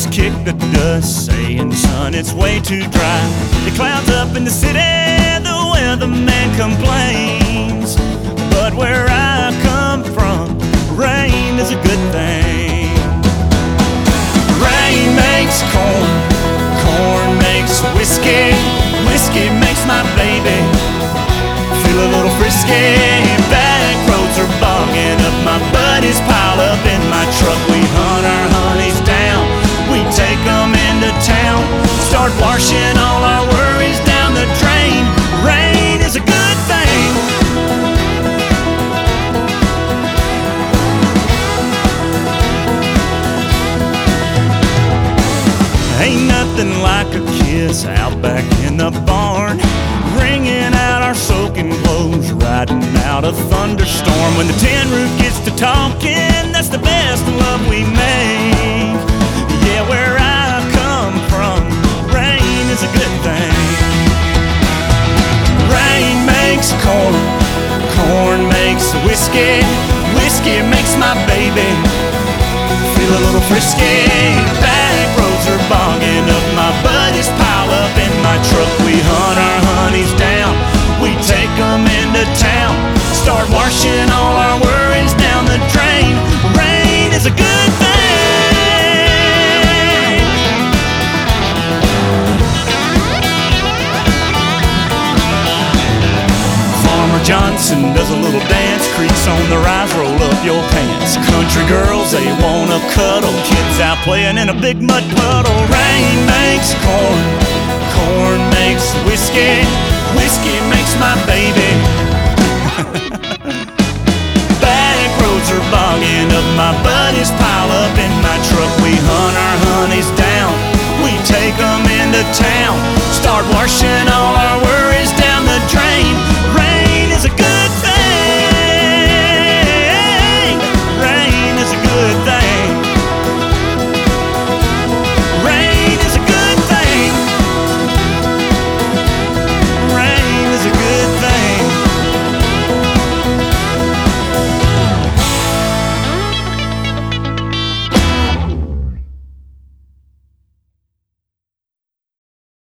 folks kick the dust, saying, son, it's way too dry. It clouds up in the city, the weatherman complains. But where I come from, rain is a good thing. Rain makes corn, corn makes whiskey, whiskey makes my baby feel a little frisky. Back roads are bogging up, my buddies pile up in my truck. We hunt our honeys down, we take them into town, start washing all our worries down the drain. Rain is a good thing. Ain't nothing like a kiss out back in the barn, wringing out our soaking clothes, riding out a thunderstorm. When the tin roof gets to talking, that's the best love we make. Yeah, where I come from, rain is a good thing. Rain makes corn, corn makes whiskey, whiskey makes my baby feel a little frisky. Back roads are bogging up, my buddies pile up in my truck. We hunt our honeys down, we take them into town, start washing all our worries down the drain. Rain is a good thing. Farmer Johnson does a little dance, creaks on the rise, roll up your pants. Country girls, they wanna cuddle, kids out playing in a big mud puddle. Rain makes corn, corn makes whiskey, whiskey makes my baby. Back roads are bogging up, my buddies pile up in my truck. We hunt our honeys down, we take them into town, start washing all our